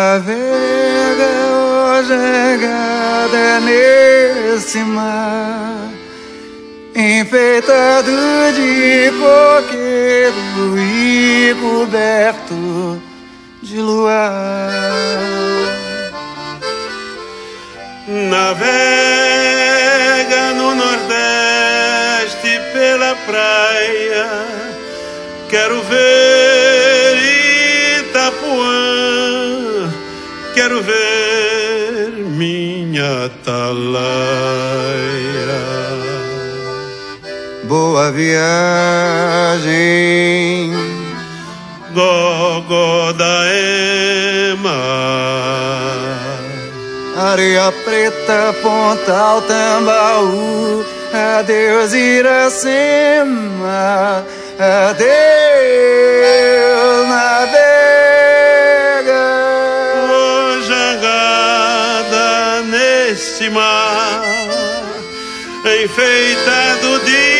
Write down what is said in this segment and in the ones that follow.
Navega, ó jangada, nesse mar enfeitado de coqueiro e coberto de luar. Navega no Nordeste pela praia, quero ver Itapuã, quero ver minha atalaia. Boa viagem, Gogó da Ema, areia preta, Pontal, Tambaú. Adeus, Iracema, adeus, navega. Ô jangada nesse mar enfeitado de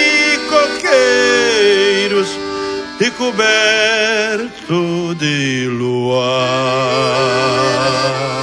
coqueiros e coberto de luar.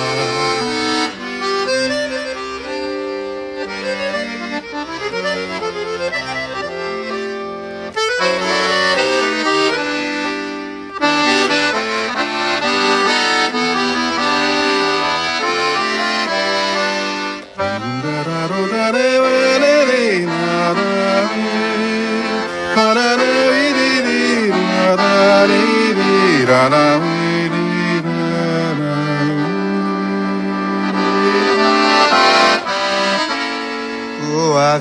Boa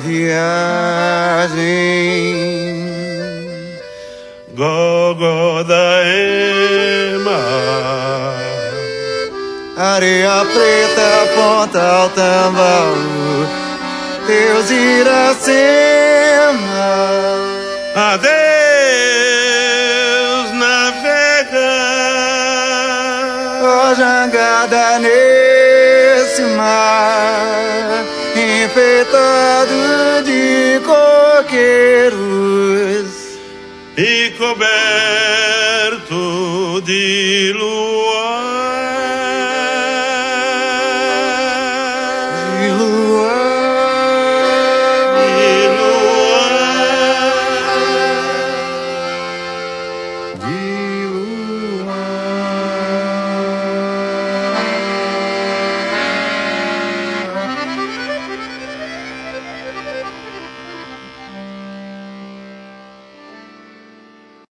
viagem, Gogó da Ema, areia preta, Pontal, Tambaú. Deus, Iracema, adeus, navega. ó jangada nesse mar enfeitado de coqueiros E coberto de luz.